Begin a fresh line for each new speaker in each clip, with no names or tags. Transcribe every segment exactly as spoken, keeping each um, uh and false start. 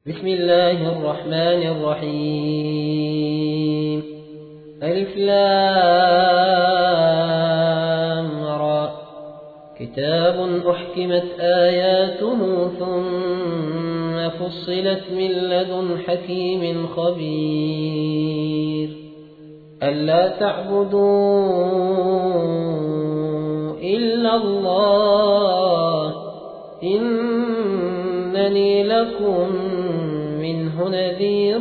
بسم الله الرحمن الرحيم ألف لام را كتاب أحكمت آياته ثم فصلت من لدن حكيم خبير ألا تعبدوا إلا الله إنني لكم منه نذير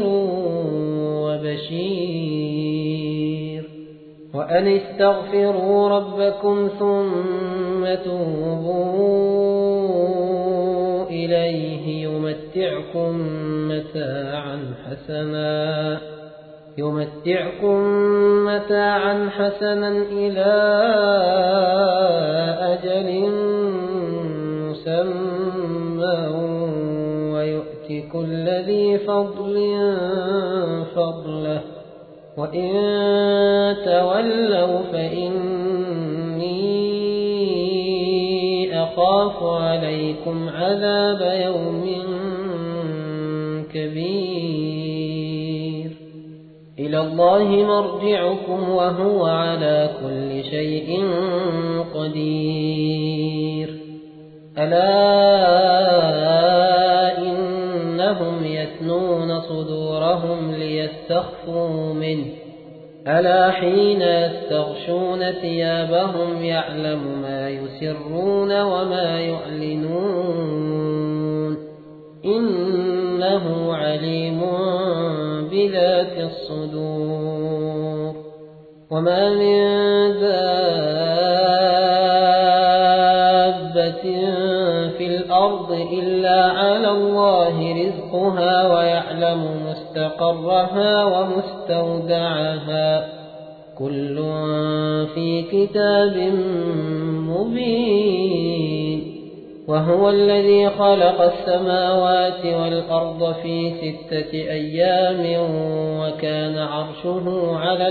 وبشير وأن استغفروا ربكم ثم توبوا إليه يمتعكم متاعا حسنا يمتعكم متاعا حسنا إلى أجل مسمى ويؤتي كل ذي فضل فضله وإن تولوا فإني أخاف عليكم عذاب يوم كبير إلى الله مرجعكم وهو على كل شيء قدير ألا إنهم يثنون صدورهم ليستخفوا منه ألا حين يستغشون ثيابهم يعلم ما يسرون وما يعلنون إنه عليم بذات الصدور وما من دابة في الأرض إلا على الله رزقها ويعلم مستقرها ومستودعها كل في كتاب مبين وهو الذي خلق السماوات والأرض في ستة أيام وكان عرشه على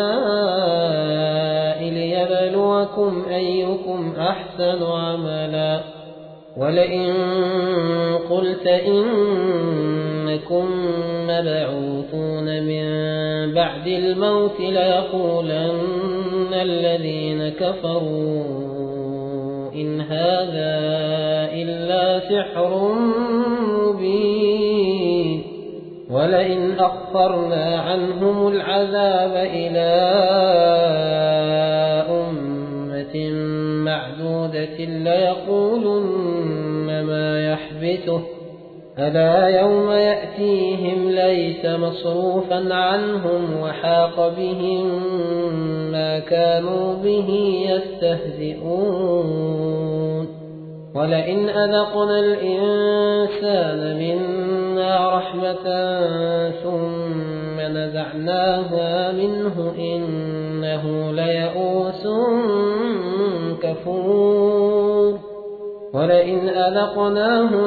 الماء ليبلوكم أيكم أحسن عملا ولئن قلت إنكم مبعوثون من بعد الموت ليقولن الذين كفروا إن هذا إلا سحر مبين ولئن أخرنا عنهم العذاب إلى أمة معدودة ليقولن ما يحبسه ألا يوم يأتيهم ليس مصروفا عنهم وحاق بهم ما كانوا به يستهزئون ولئن أذقنا الإنسان منا رحمة ثم نزعناها منه إنه ليئوس كفور ولئن أذقناه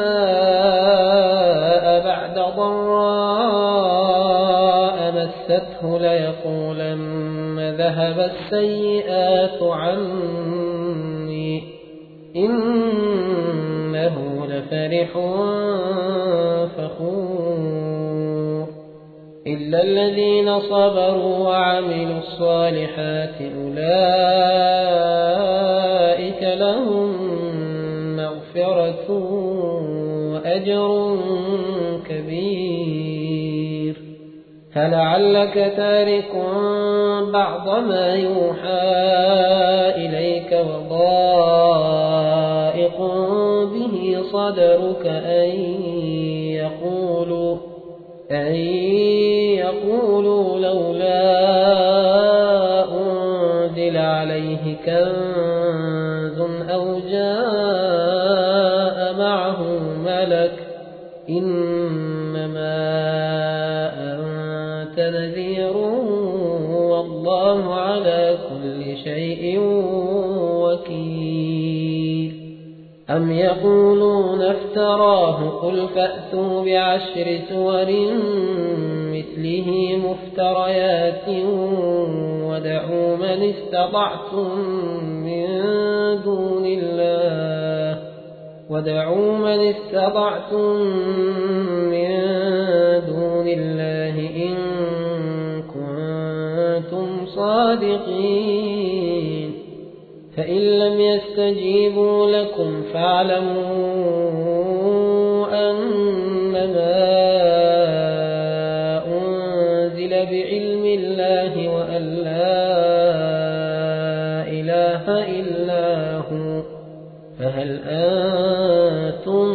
نعماء بعد ضراء مسته ليقولن ذهب السيئات عني إنه لفرح فخور إلا الذين صبروا وعملوا الصالحات أولئك لهم مغفرة وأجر كبير فلعلك تارك بعض ما يوحى إليك وضائق به صدرك أن يقولوا أن يقولوا لولا أنزل عليه كنز أو جاء معه ملك إنما أنت نذير والله على كل شيء وكيل أم يقولون افتراه قل فأتوا بعشر سور مثله مفتريات ودعوا من استطعتم من دون الله ودعوا من استطعتم من صادقين فإن لم يستجيبوا لكم فاعلموا أنما أنزل بعلم الله وأن لا إله إلا هو فهل أنتم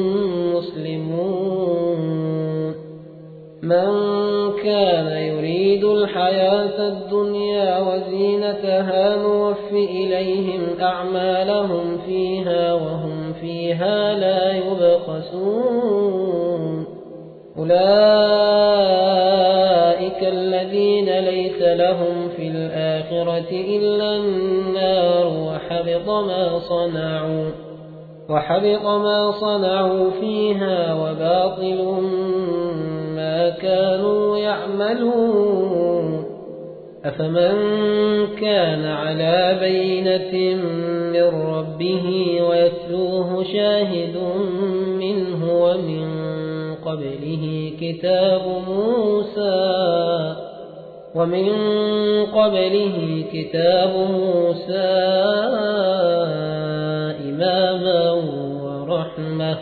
مسلمون من كان يريد الحياة الدنيا وزينتها نوف إليهم أعمالهم فيها وهم فيها لا يبخسون أولئك الذين ليس لهم في الآخرة إلا النار وحبط ما صنعوا وحبط ما صنعوا فيها وباطل ما كانوا يعملون أفمن كان على بينة من ربه ويتلوه شاهد منه ومن قبله كتاب موسى ومن قبله كتاب موسى إماما ورحمة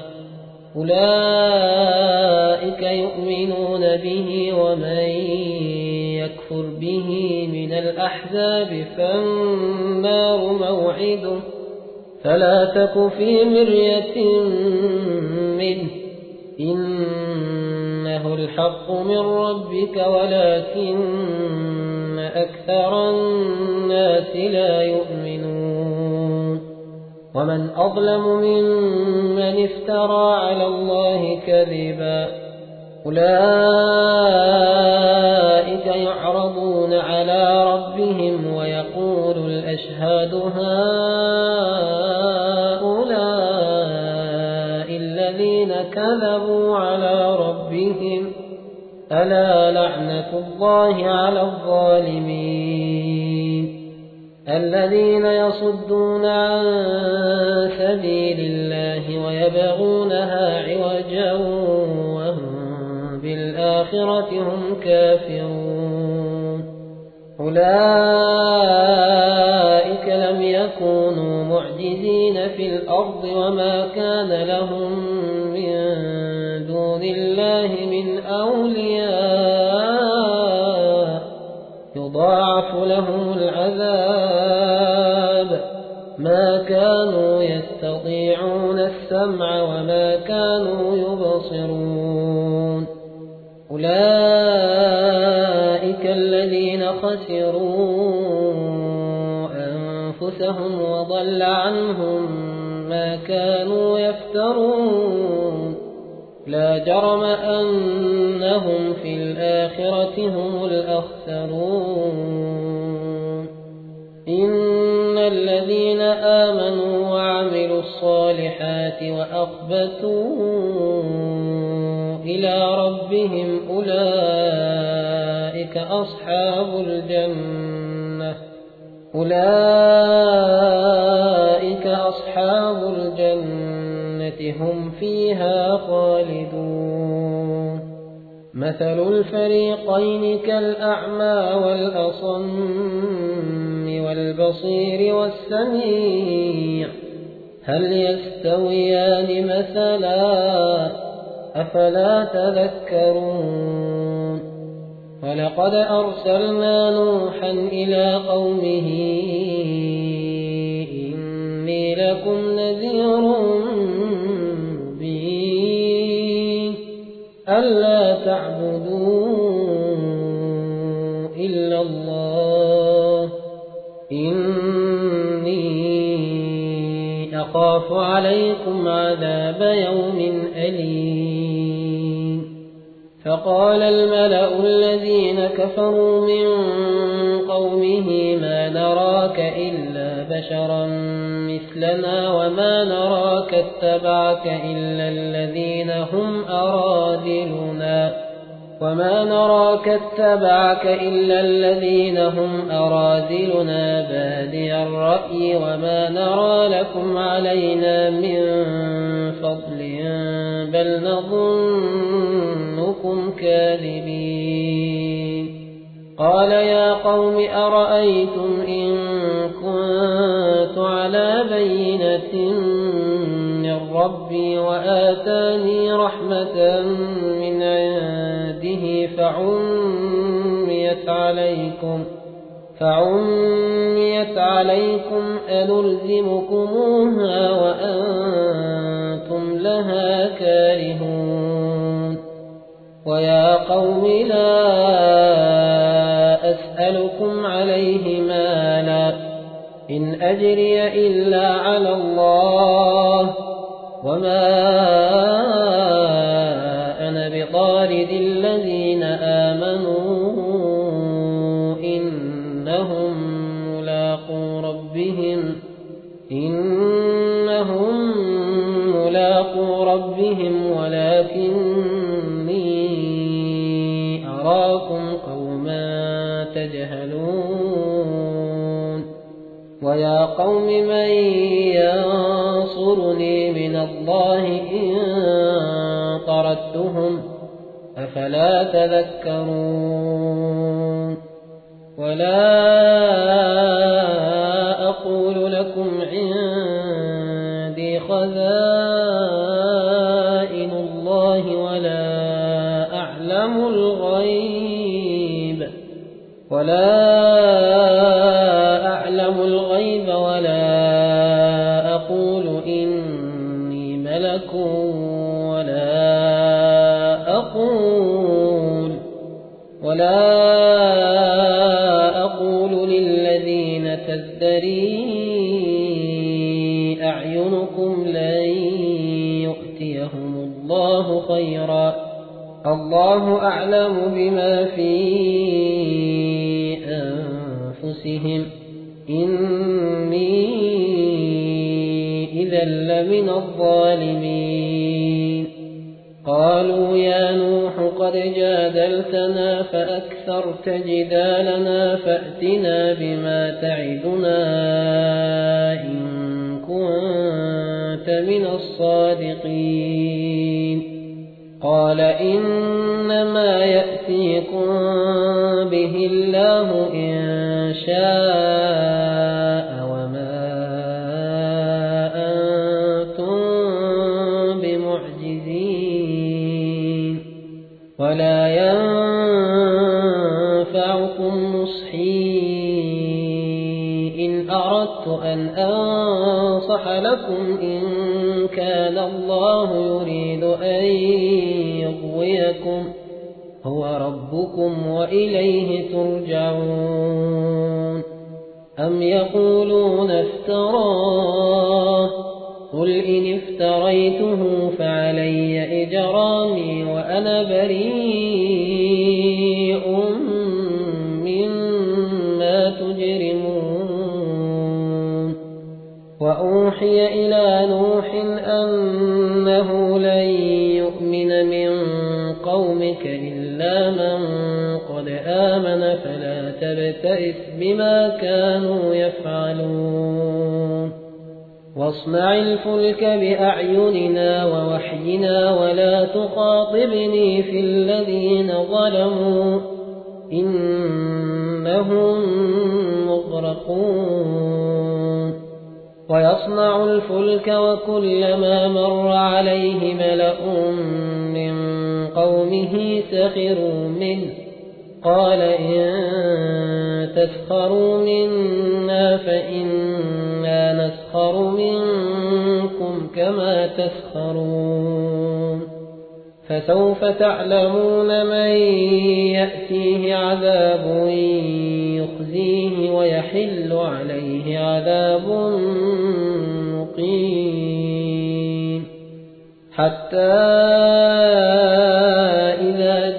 أولئك يؤمنون به ومن يكفر به من الأحزاب فالنار موعده فلا تك في مرية منه إنه الحق من ربك ولكن أكثر الناس لا يؤمنون ومن أظلم ممن افترى على الله كذبا أولئك يعرضون على ربهم ويقول الأشهاد هؤلاء الذين كذبوا على ربهم ألا لعنة الله على الظالمين الذين يصدون عن سبيل الله ويبغونها عوجا وهم بالآخرة هم كافرون أولئك لم يكونوا معجزين في الأرض وما كان لهم من دون الله من أولياء يضاعف لهم العذاب ما كانوا يستطيعون السمع وما كانوا يبصرون أولئك الذين خسروا أنفسهم وضل عنهم ما كانوا يفترون لا جرم أنهم في الآخرة هم الأخسرون إن الذين آمنوا وعملوا الصالحات وأخبتوا إلى ربهم أولئك أصحاب الجنة أولئك أصحاب الجنة هم فيها خالدون مثل الفريقين كالأعمى والأصم والبصير والسميع هل يستويان مثلا أفلا تذكرون ولقد أرسلنا نوحا إلى قومه إني لكم نذير مبين ألا تعبدوا إلا الله إني أخاف عليكم عذاب يوم أليم فقال الملأ الذين كفروا من قومه ما نراك إلا بشرا مثلنا وما نراك اتبعك إلا الذين هم أراذلنا وما نراك اتبعك إلا الذين هم أراذلنا بادي الرأي وما نرى لكم علينا من فضل بل نظنكم كاذبين قال يا قوم أرأيتم إن كنت على بينة من ربي وآتاني رحمة من عنده فعميت عليكم فعميت عليكم أنلزمكموها وأنتم لها كارهون ويا قوم لا أسألكم عليه مالا إن أجري إلا على الله وما أنا بطارد الذين آمنوا إنهم ملاقو ربهم إنهم ملاقو ربهم ولكني أراكم قوما تجهلون ويا قوم من ينصرني من الله إن طردتهم أفلا تذكرون ولا أقول لكم عندي خزائن الله ولا أعلم الغيب ولا أعلم الغيب ولا أقول إني ملك ولا أقول ولا أقول للذين تزدري أعينكم لن يؤتيهم الله خيرا الله أعلم بما في أنفسهم إني إذا لمن الظالمين قالوا يا نوح قد جادلتنا فأكثرت جدالنا فأتنا بما تعدنا إن كنت من الصادقين قال إنما يأتيكم به الله إن شاء وما أنتم بمعجزين ولا ينفعكم نصحي إن أردت أن أنصح لكم إن كان الله يريد أن يغويكم هو ربكم وإليه ترجعون أم يقولون افتراه قل إن افتريته فعلي إجرامي وأنا بريء مما تجرمون وأوحي إلى نوح أنه لن يؤمن من قومك إلا من قد آمن فلا تبتئس بما كانوا يفعلون واصنع الفلك بأعيننا ووحينا ولا تخاطبني في الذين ظلموا إنهم مغرقون ويصنع الفلك وكلما مر عليه ملأ من قومه سخروا منه قال إن تسخروا منا فإنا نسخر منكم كما تسخرون فسوف تعلمون من يأتيه عذاب يخزيه ويحل عليه عذاب مقيم حتى إذا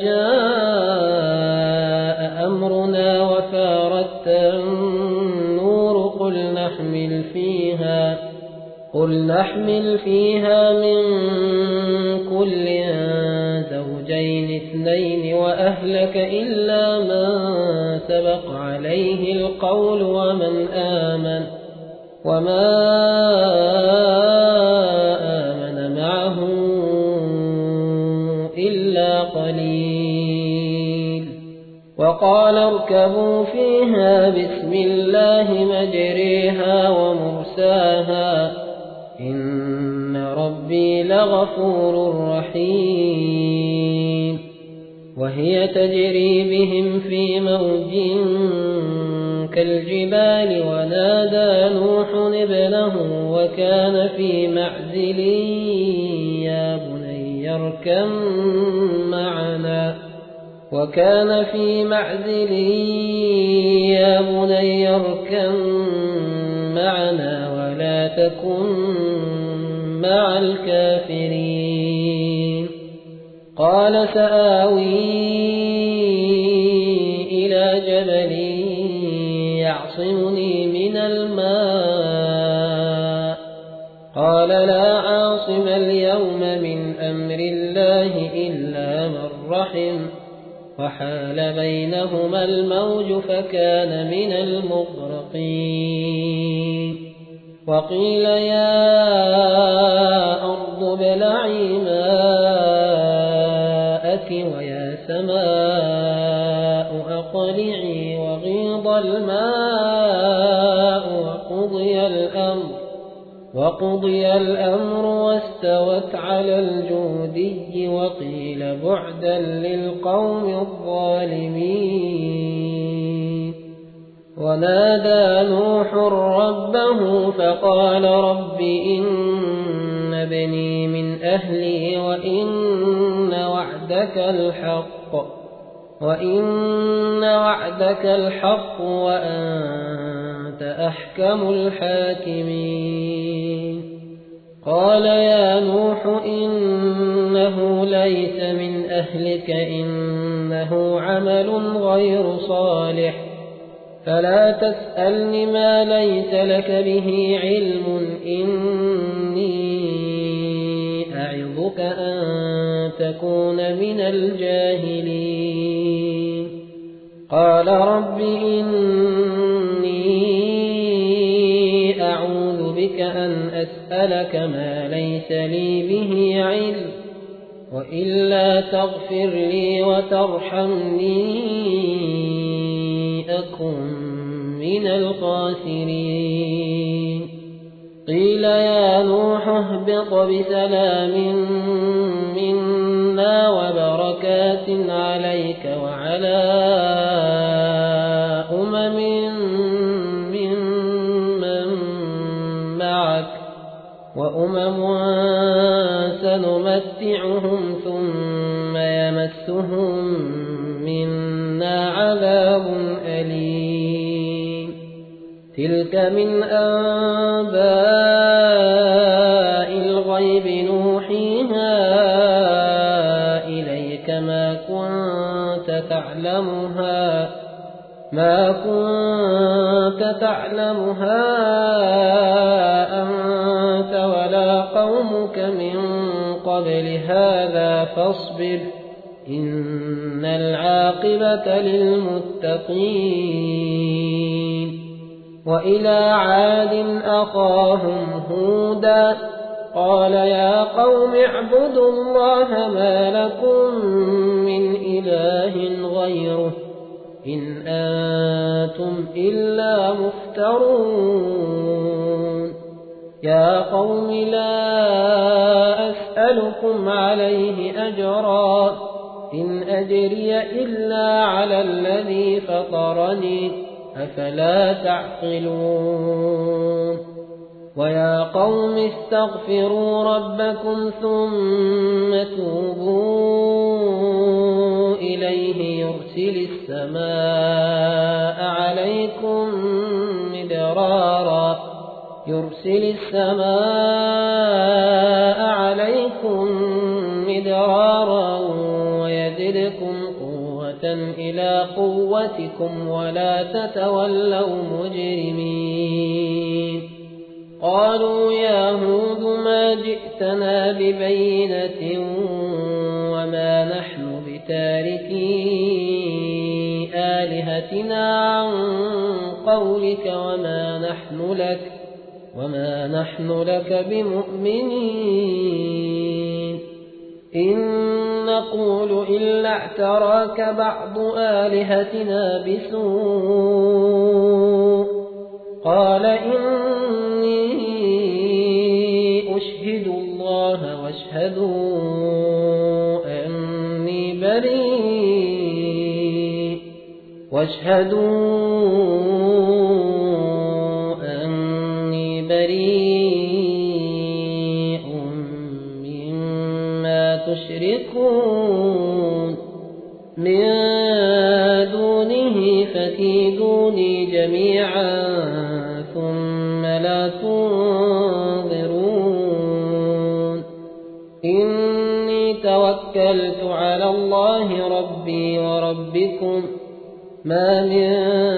جاء أمرنا وفارت النور قل نحمل فيها قل نحمل فيها من كل زوجين اثنين وأهلك إلا من سبق عليه القول ومن آمن وما آمن معه إلا قليل وقال اركبوا فيها بسم الله مجريها ومرساها إن ربي لغفور رحيم وهي تجري بهم في موج كالجبال ونادى نوح ابنه وكان في معزل يا بني اركب معنا وكان في معزل يا بني اركب معنا ولا تكن مع الكافرين قال سآوي إلى جبل يعصمني من الماء قال لا عاصم اليوم من أمر الله إلا من رحم وحال بينهما الموج فكان من المغرقين وقيل يا أرض ابلعي ماءك ويا سماء أقلعي وغيض الماء وقضي الأمر وقضي الأمر واستوت على الجودي وقيل بعدا للقوم الظالمين ونادى نوح ربه فقال رب إن ابني من أهلي وإن وعدك الحق وإن وعدك الحق وأنت أحكم الحاكمين قال يا نوح إنه ليس من أهلك إنه عمل غير صالح فلا تسألني ما ليس لك به علم إني أعظك أن تكون من الجاهلين قال رب إني أعوذ بك أن أسألك ما ليس لي به علم وإلا تغفر لي وترحمني أكن من الخاسرين قيل يا نوح اهبط بسلام منا وبركات عليك وعلى أمم ممن معك وأمم سنمتعهم ثم يمسهم منا عذاب أليم تلك من أنباء الغيب نوحيها إليك ما كنت تعلمها ما كنت تعلمها أنت ولا قومك من قبل هذا فاصبر إن العاقبة للمتقين وإلى عاد أخاهم هودا قال يا قوم اعبدوا الله ما لكم من إله غيره إن أنتم إلا مفترون يا قوم لا أسألكم عليه أجرا إن أجري إلا على الذي فطرني أفلا تعقلون ويا قوم استغفروا ربكم ثم توبوا إليه يرسل السماء عليكم مدرارا يرسل السماء عليكم مدرارا ويزدكم قوة إلى قوتكم ولا تتولوا مجرمين قالوا يا هود ما جئتنا ببينة وما نحن بتاركي آلهتنا عن قولك وما نحن لك وما نحن لك بمؤمنين إن نقول إلا اعتراك بعض آلهتنا بسوء قال إني أشهد الله واشهدوا أني بريء واشهدوا أني بريء مما تشركون من دونه فكيدوني جميعا ثم لا تنظرون إني توكلت على الله ربي وربكم ما من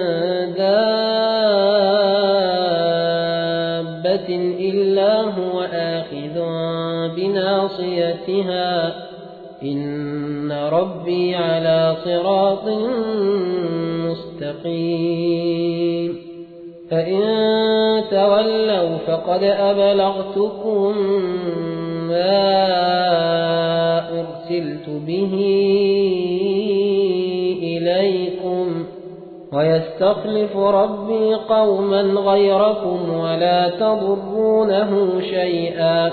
دابة إلا هو آخذ بناصيتها إن ربي على صراط مستقيم فإن تولوا فقد أبلغتكم ما أرسلت به إليكم ويستخلف ربي قوما غيركم ولا تضرونه شيئا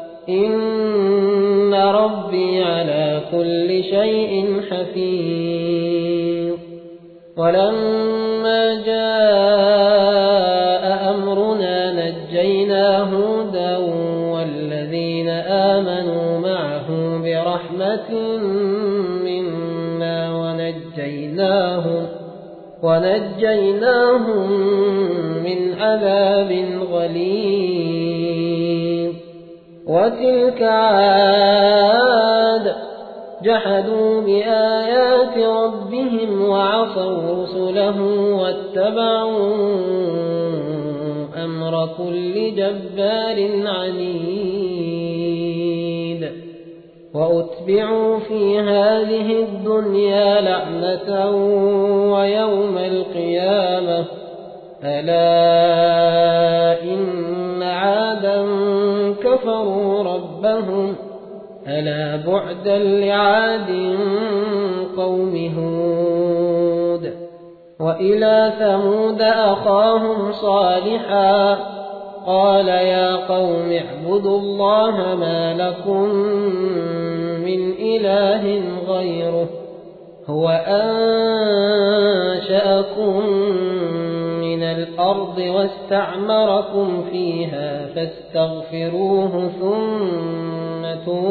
إن ربي على كل شيء حفيظ ولما جاء أمرنا نجينا هودا والذين آمنوا معه برحمة منا ونجيناهم ونجيناهم من عذاب غليظ وتلك عاد جحدوا بآيات ربهم وعصوا رسله واتبعوا أمر كل جبار عنيد وأتبعوا في هذه الدنيا لعنة ويوم القيامة ألا إن عادا كفروا ربهم ألا بعدا لعاد قوم هود وإلى ثمود أخاهم صالحا قال يا قوم اعبدوا الله ما لكم من إله غيره هو أنشأكم من الأرض واستعمركم فيها فاستغفروه ثم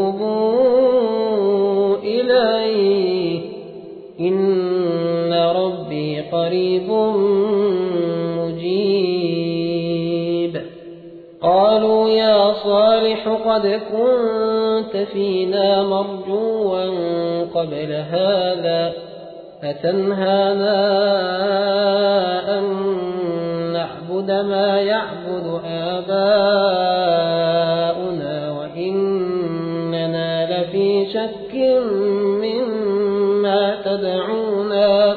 توبوا إليه إن ربي قريب مجيب قالوا يا صالح قد كنت فينا مرجوا قبل هذا أتنهانا أن نعبد ما يعبد آباؤنا وإننا لفي شك مما تدعونا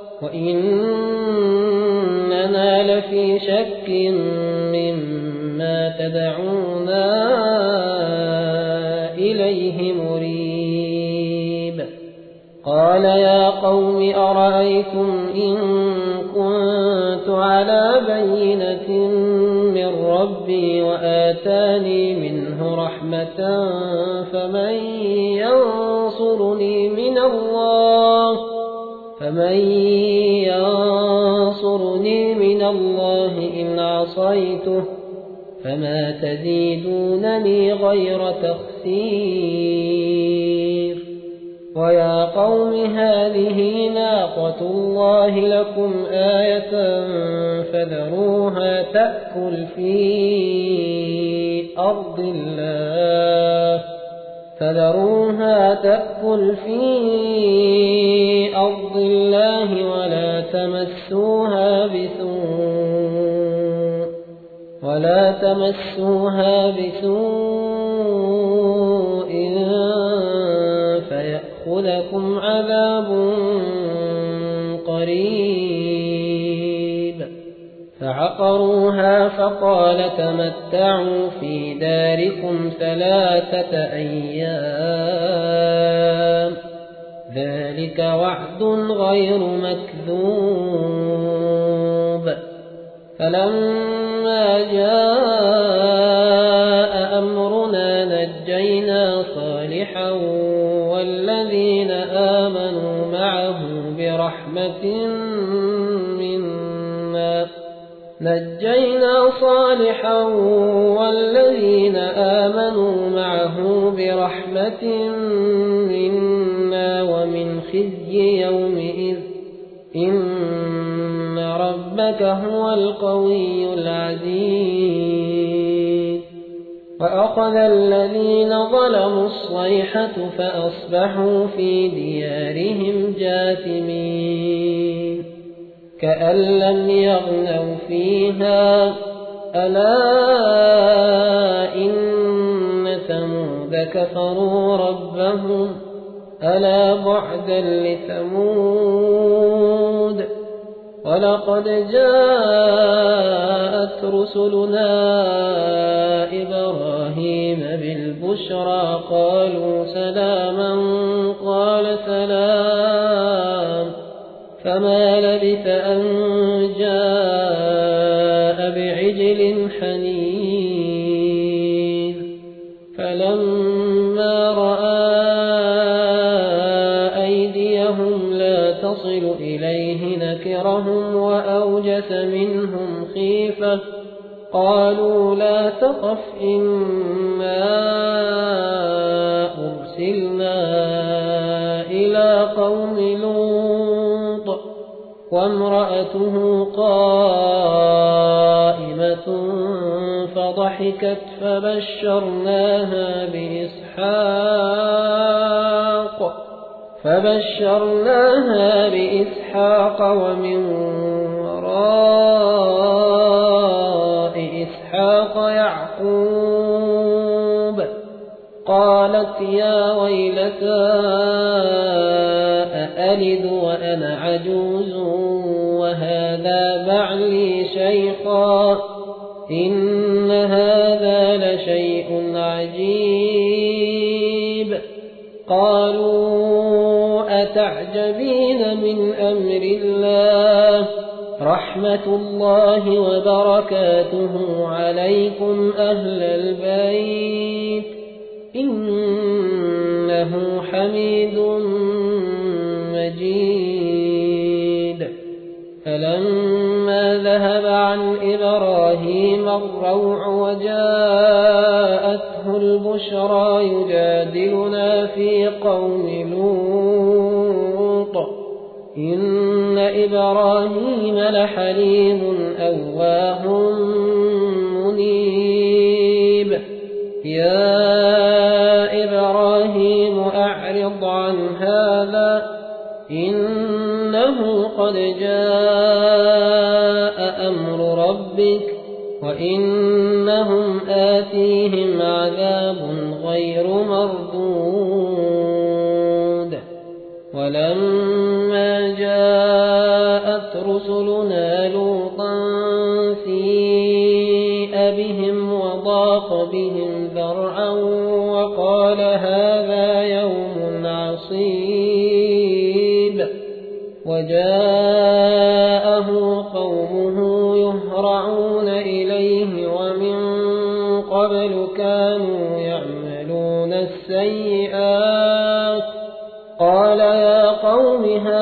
وإننا لفي شك مما تدعونا إليه مريب قال يا قوم أرأيتم إن كنت على بينة من ربي وآتاني منه رحمة فمن ينصرني من الله فمن ينصرني من الله إن عصيته فما تزيدونني غير تخسير ويا قوم هذه ناقة الله لكم آية فذروها تأكل في أرض الله فذروها تأكل في أرض الله ولا تمسوها بسوء ولا تمسوها بسوء فيأخذكم عذاب قريب فعقروها فقال تمتعوا في داركم ثلاثة أيام ذلك وعد غير مكذوب فلما جاء أمرنا نجينا صالحا والذين آمنوا معه برحمة منا نجينا صالحا والذين آمنوا معه برحمة منا ومن خزي يومئذ إن ربك هو القوي العزيز وأخذ الذين ظلموا الصيحة فأصبحوا في ديارهم جاثمين كأن لم يغنوا فيها ألا إن ثمود كفروا ربهم ألا بعدا لثمود ولقد جاءت رسلنا إبراهيم بالبشرى قالوا سلاما قال سلام فما لبث أن جاء بعجل حنيذ فلما رأى أيديهم لا تصل إليه نكرهم وأوجس منهم خيفة قالوا لا تخف إنا أرسلنا إلى قوم لوط وامرأته قائمة فضحكت فبشرناها بإسحاق فبشرناها بإسحاق ومن وراء إسحاق يعقوب قالت يا ويلتى أألد وأنا عجوز وهذا بعلي شيخا إن هذا لشيء عجيب قالوا أتعجبين من أمر الله رحمة الله وبركاته عليكم أهل البيت إنه حميد مجيد فلما ذهب عن إبراهيم الروع وجاءته البشرى يجادلنا في قوم لوط إن إبراهيم لحليم أواه منيب يا إبراهيم أعرض عن هذا إنه قد جاء أمر ربك وإنهم آتيهم عذاب غير مردود ولما جاءت رسلنا لوطا سيء بهم وضاق بهم ذرعا وقال هذا يوم عصيب وجاءه قومه يهرعون إليه ومن قبل كانوا يعملون السيئات قال يا قوم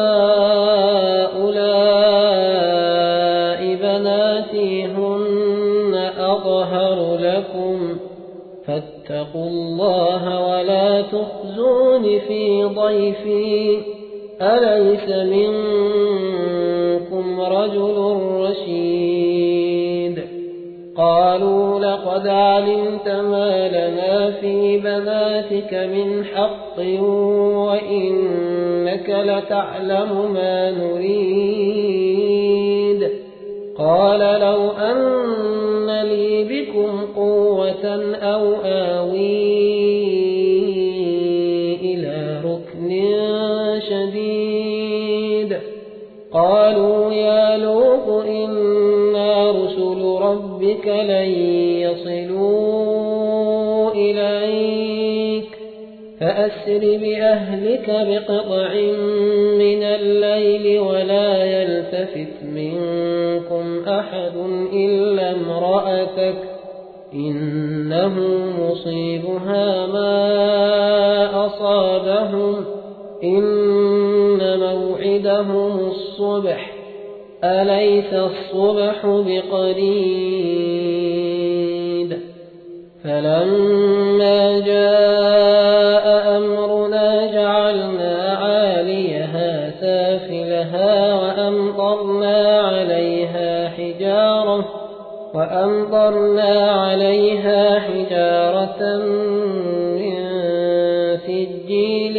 هؤلاء بناتي هن أطهر لكم فاتقوا الله ولا تخزون في ضيفي أليس منكم رجل رشيد قالوا لقد علمت ما لنا في بناتك من حق وإنك لتعلم ما نريد قال لو أن لي بكم قوة أو آوي إلى ركن شديد قالوا يا لوط إنا رسل ربك لن يصلوا إليك فأسر فأسر بأهلك بقطع من الليل ولا يلتفت منكم أحد إلا امرأتك إنه مصيبها ما أصابهم إن موعدهم الصبح أليس الصبح بقريب فلما جاء أمرنا جعلنا عاليها سافلها وأمطرنا عليها حجارة وأمطرنا عليها حجارة من سجيل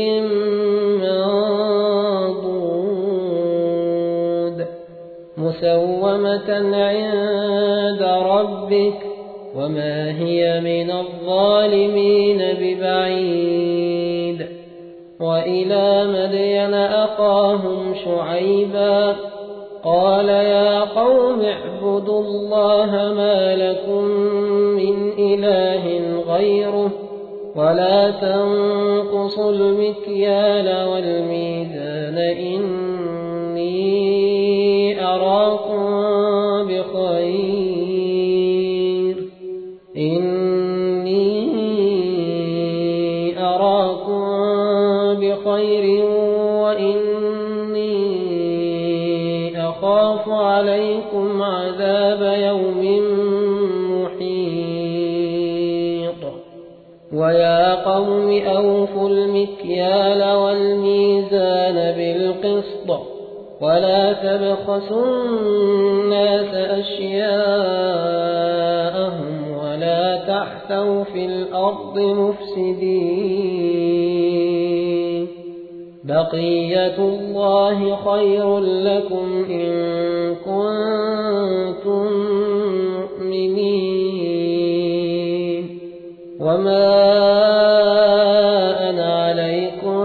منضود مسومة عند ربك وما هي من الظالمين ببعيد وإلى مدين أخاهم شعيبا قال يا قوم اعبدوا الله ما لكم من إله غيره ولا تنقصوا المكيال والميزان إني أراكم بخير إني أراكم بخير وإني أخاف عليكم عذاب يوم محيط ويا قوم أوفوا المكيال والميزان بالقسط ولا تبخسوا الناس أشياءهم ولا تعثوا في الأرض مفسدين بقية الله خير لكم إن كنتم مؤمنين وما أنا عليكم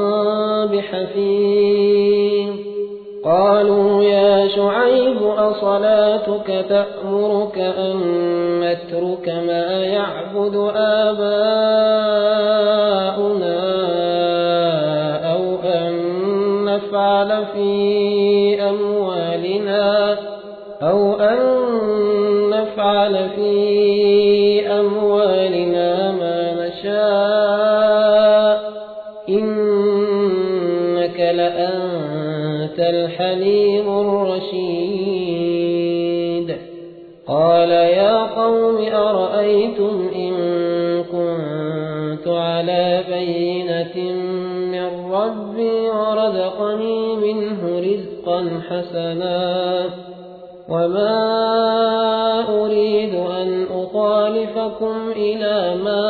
بحفيظ قالوا يا شعيب أصلاتك تأمرك أن نترك ما يعبد آباؤنا أو أن نفعل في أموالنا أو أن نفعل في أموالنا ما نشاء إنك لأنت الحليم الرشيد قال يا قوم أرأيتم إن كنت على بينة من ربي ورزقني منه رزقا حسنا وما أريد أن أخالفكم إلى ما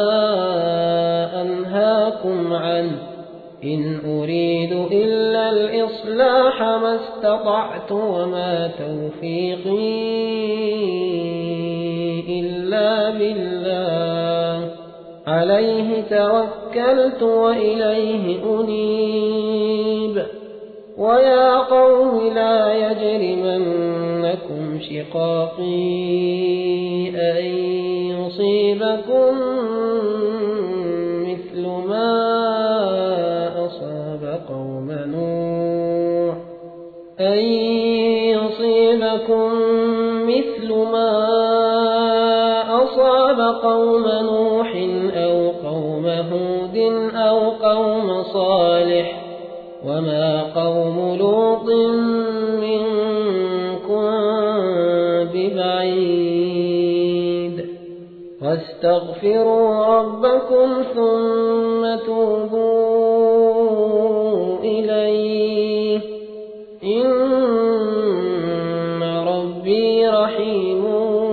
أنهاكم عنه إن أريد إلا الإصلاح ما استطعت وما توفيقي إلا بالله عليه توكلت وإليه أنيب ويا قوم لا يجرمنكم شقاقي أن يصيبكم مثل ما أصاب قوم نوح أن يصيبكم مثل ما أصاب قوم نوح أو قوم هود أو قوم صالح وما قوم لوط منكم ببعيد واستغفروا ربكم ثم توبوا إليه إن ربي رحيم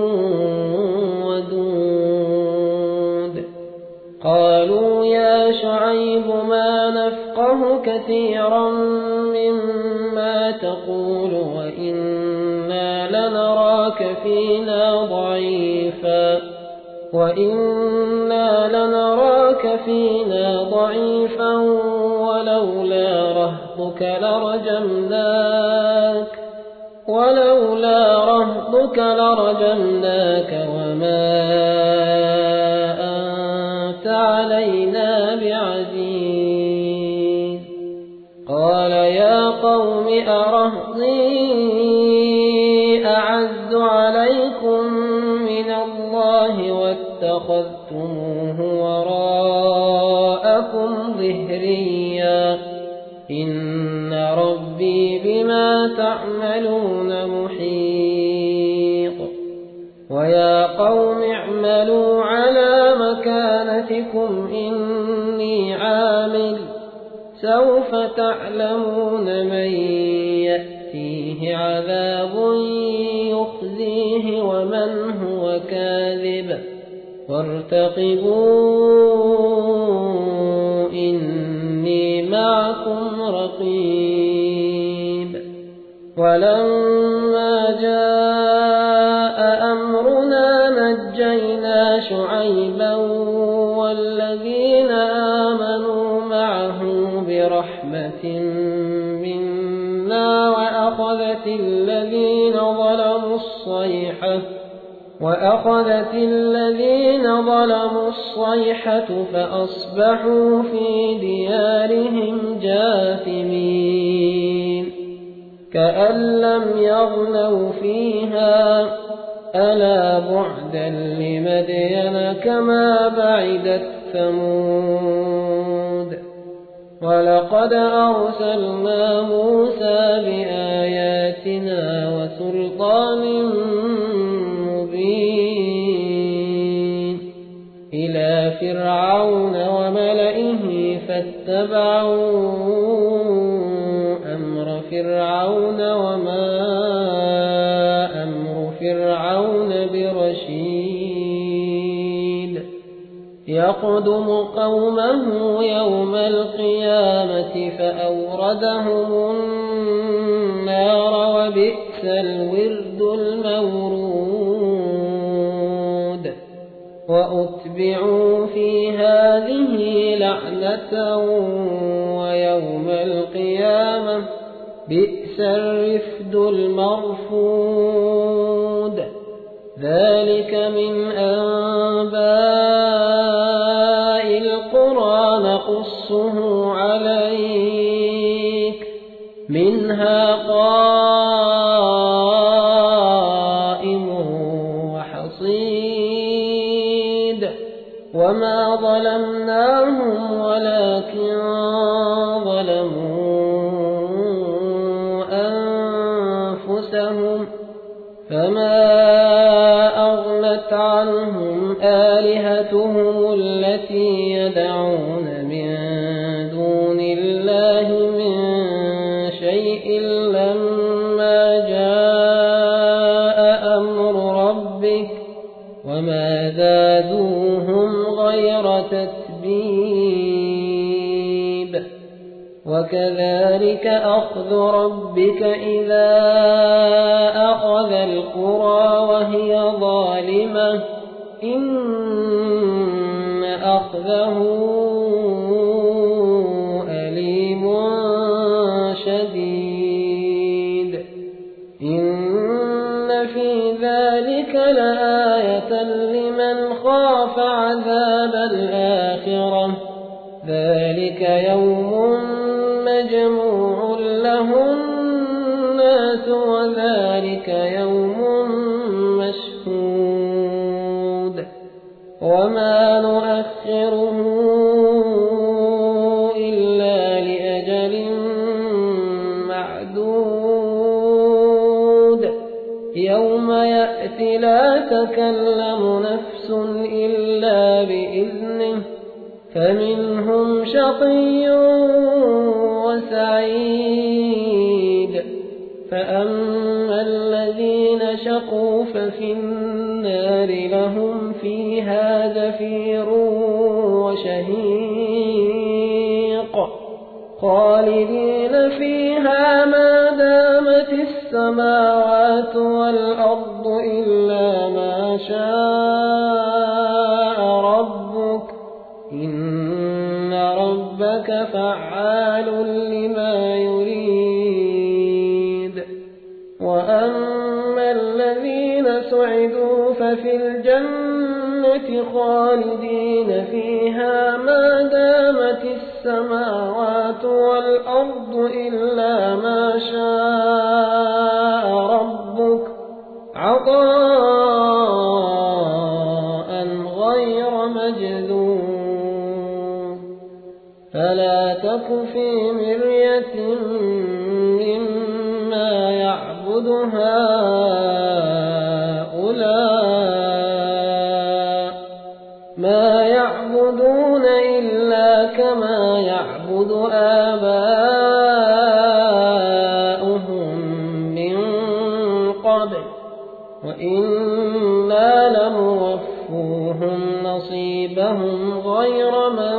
ودود قالوا يا شعيب ما نفقه كثيرا مما تقول وإنا لنراك فينا ضعيفا وإنا لنراك فينا ضعيفا ولولا رهطك لرجمناك ولولا رهطك لرجمناك وما أنت علينا بعزيز قال يا قوم أرهطي أعز عليكم من الله واتخذتموه وراءكم ظهريا إن ربي بما تعملون محيط ويا قوم اعملوا على مكانتكم إني عامل سوف تعلمون من يأتيه عذاب يخزيه ومن هو كاذب وارتقبوا إني معكم رقيب ولما جاء أمرنا نجينا شعيبا والذين آمنوا معه برحمة منا وأخذت الذين ظلموا الصيحة وأخذت الذين ظلموا الصيحة فأصبحوا في ديارهم جاثمين كأن لم يغنوا فيها ألا بعدا لمدين كما بعدت ثمود ولقد أرسلنا موسى بآياتنا وسلطان مبين إلى فرعون وملئه فاتبعوا أمر فرعون وما أمر فرعون برشيد يقدم قومه يوم القيامة فأوردهم النار وبئس الورد المورود وأتبعوا في هذه لعنة ويوم القيامة بئس الرفد المرفود ذلك من أنباء القرى نقصه عليك منها قائم وحصيد وما ظلمناهم ولكن ظلموا أنفسهم فما أغنت عنهم آلهتهم التي يدعون من دون الله من شيء لما جاء أمر ربك وما زادوهم غير تتبيب وكذلك أخذ ربك إذا أخذ القرى وهي ظالمة إن أخذه أليم شديد إن في ذلك لآية لمن خاف عذاب الآخرة ذلك يوم مجموع له الناس وذلك يوم مشهود وما نؤخره إلا لأجل معدود يوم يأتي لا تكلم نفس إلا بإذنه فمنهم شقي وسعيد فأما الذين شقوا ففي النار لهم فيها زفير وشهيق خالدين فيها ما دامت السماوات والأرض إلا ما شاء ربك إن ربك فعال لما يريد وأما الذين سعدوا ففي الجنة خالدين فيها ما دامت السماوات السماوات والأرض إلا ما شاء ربك عطاء غير مجذوذ فلا تك في مرية مما يعبد هؤلاء ما يعبدون إلا كما يعبد آباؤهم من قبل وإنا لموفوهم نصيبهم غير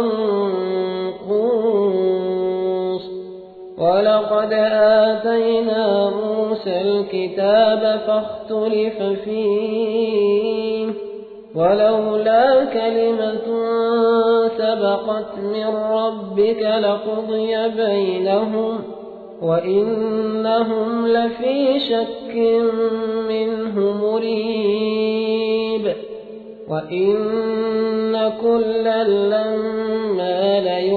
منقوص ولقد آتينا موسى الكتاب فاختلف فيه ولولا كلمة سبقت من ربك لقضي بينهم وإنهم لفي شك منه مريب وإن كلا لما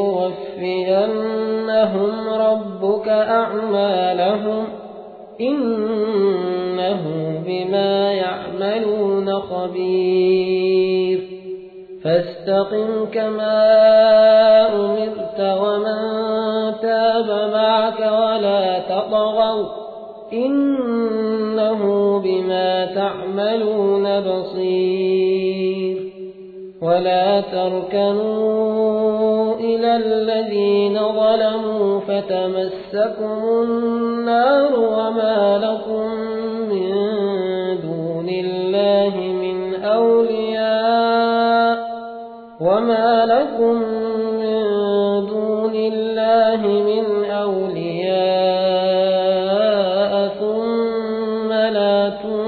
ليوفينهم ربك أعمالهم إنه بما يعملون خبير فاستقم كما أمرت ومن تاب معك ولا تطغوا إنه بما تعملون بصير ولا تركنوا إلى الذين ظلموا فتمسكم النار وما لكم من دون الله من أولياء وما لكم من دون الله من أولياء ثم لا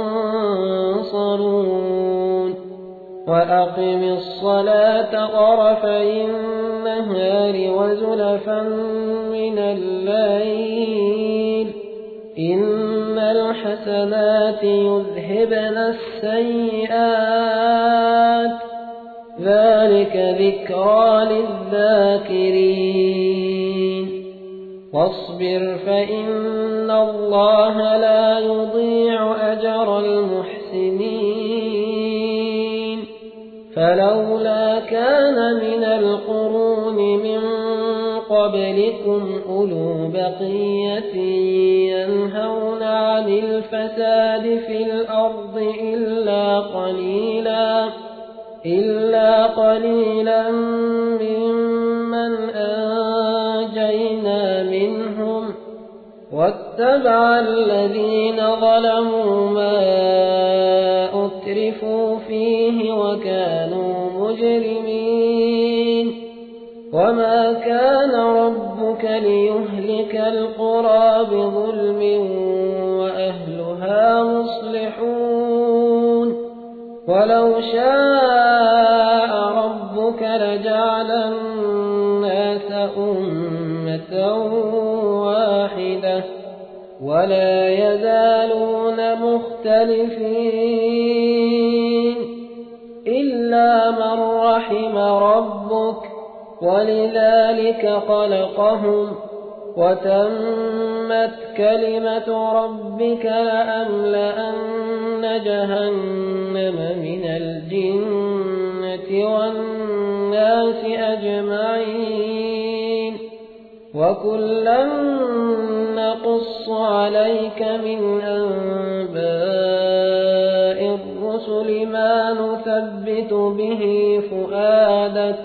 تنصرون وأقم الصلاة طرفي النهار وزلفا من الليل إن الحسنات يذهبن السيئات ذلك ذكرى للذاكرين واصبر فإن الله لا يضيع أجر المحسنين فلولا كان من القرون من قبلكم أولو بقية ينهون عن الفساد في الأرض إلا قليلا إلا قليلا ممن أنجينا منهم واتبع الذين ظلموا ما أترفوا فيه وكانوا مجرمين وما كان ربك ليهلك القرى بظلم وأهلها مصلحون ولو شاء ربك لجعل الناس أمة واحدة ولا يزالون مختلفين إلا من رحم ربك ولذلك خلقهم وتمت كلمة ربك لأملأن جهنم من الجنة والناس أجمعين وكلا نقص عليك من أنباء الرسل ما نثبت به فؤادك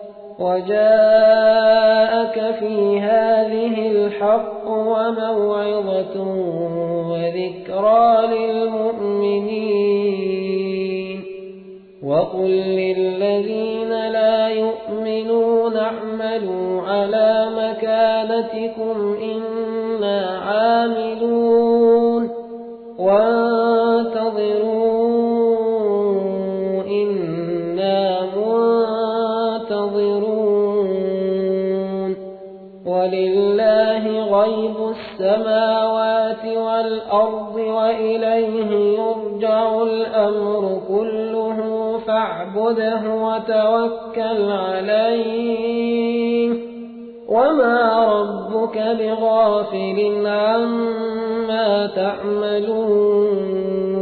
وجاءك في هذه الحق وموعظة وذكرى للمؤمنين وقل للذين لا يؤمنون اعملوا على مكانتكم إنا عاملون وانتظروا إنا منتظرون ولله غيب السماوات والأرض وإليه يرجع الأمر كله فاعبده وتوكل عليه وما ربك بغافل عما تعملون